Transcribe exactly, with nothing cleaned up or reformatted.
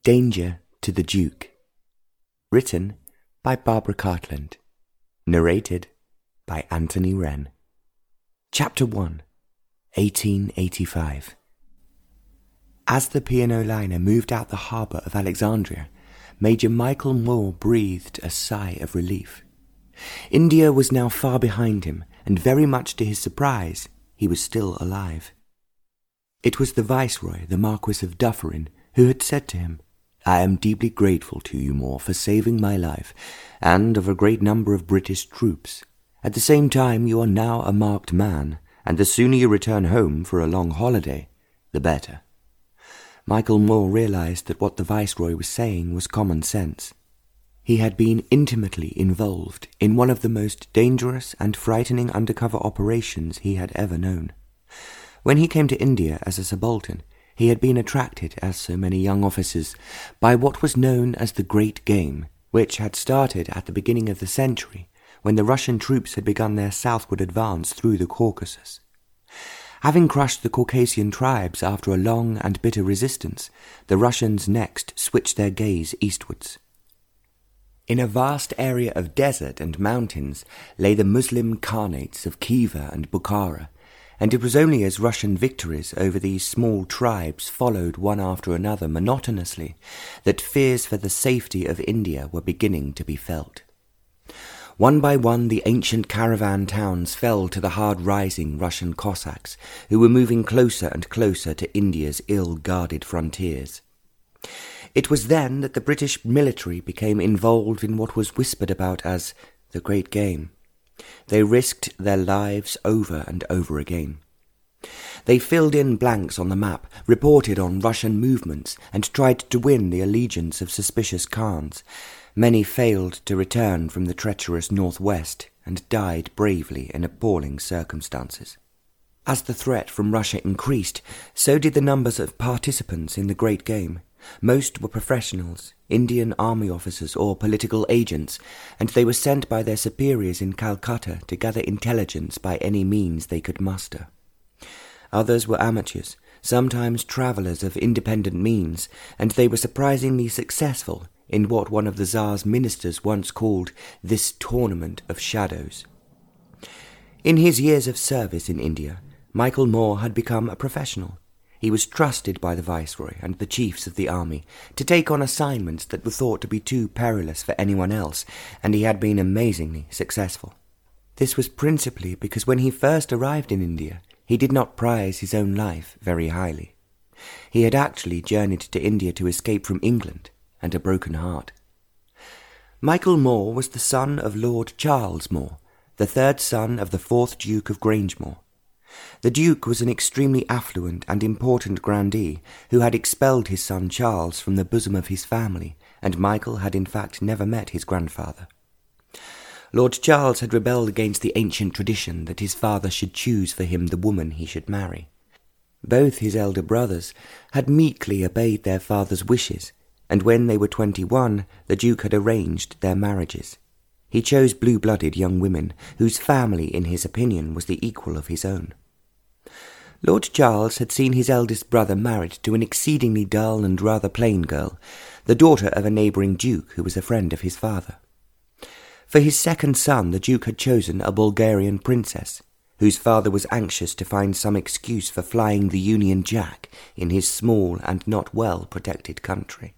Danger to the Duke. Written by Barbara Cartland. Narrated by Anthony Wren. Chapter one, eighteen eighty-five. As the P and O liner moved out the harbour of Alexandria, Major Michael Moore breathed a sigh of relief. India was now far behind him, and very much to his surprise, he was still alive. It was the Viceroy, the Marquis of Dufferin, who had said to him, "I am deeply grateful to you, Moore, for saving my life, and of a great number of British troops. At the same time, you are now a marked man, and the sooner you return home for a long holiday, the better." Michael Moore realized that what the Viceroy was saying was common sense. He had been intimately involved in one of the most dangerous and frightening undercover operations he had ever known. When he came to India as a subaltern, he had been attracted, as so many young officers, by what was known as the Great Game, which had started at the beginning of the century, when the Russian troops had begun their southward advance through the Caucasus. Having crushed the Caucasian tribes after a long and bitter resistance, the Russians next switched their gaze eastwards. In a vast area of desert and mountains lay the Muslim Khanates of Khiva and Bukhara, and it was only as Russian victories over these small tribes followed one after another monotonously that fears for the safety of India were beginning to be felt. One by one the ancient caravan towns fell to the hard-rising Russian Cossacks, who were moving closer and closer to India's ill-guarded frontiers. It was then that the British military became involved in what was whispered about as the Great Game. They risked their lives over and over again. They filled in blanks on the map, reported on Russian movements, and tried to win the allegiance of suspicious Khans. Many failed to return from the treacherous northwest and died bravely in appalling circumstances. As the threat from Russia increased, so did the numbers of participants in the Great Game. Most were professionals, Indian army officers or political agents, and they were sent by their superiors in Calcutta to gather intelligence by any means they could muster. Others were amateurs, sometimes travellers of independent means, and they were surprisingly successful in what one of the Tsar's ministers once called this tournament of shadows. In his years of service in India, Michael Moore had become a professional. He was trusted by the Viceroy and the chiefs of the army to take on assignments that were thought to be too perilous for anyone else, and he had been amazingly successful. This was principally because when he first arrived in India, he did not prize his own life very highly. He had actually journeyed to India to escape from England, and a broken heart. Michael Moore was the son of Lord Charles Moore, the third son of the fourth Duke of Grangemore. The Duke was an extremely affluent and important grandee who had expelled his son Charles from the bosom of his family, and Michael had in fact never met his grandfather. Lord Charles had rebelled against the ancient tradition that his father should choose for him the woman he should marry. Both his elder brothers had meekly obeyed their father's wishes, and when they were twenty-one, the Duke had arranged their marriages. He chose blue-blooded young women, whose family, in his opinion, was the equal of his own. Lord Charles had seen his eldest brother married to an exceedingly dull and rather plain girl, the daughter of a neighbouring duke who was a friend of his father. For his second son, the Duke had chosen a Bulgarian princess, whose father was anxious to find some excuse for flying the Union Jack in his small and not well-protected country.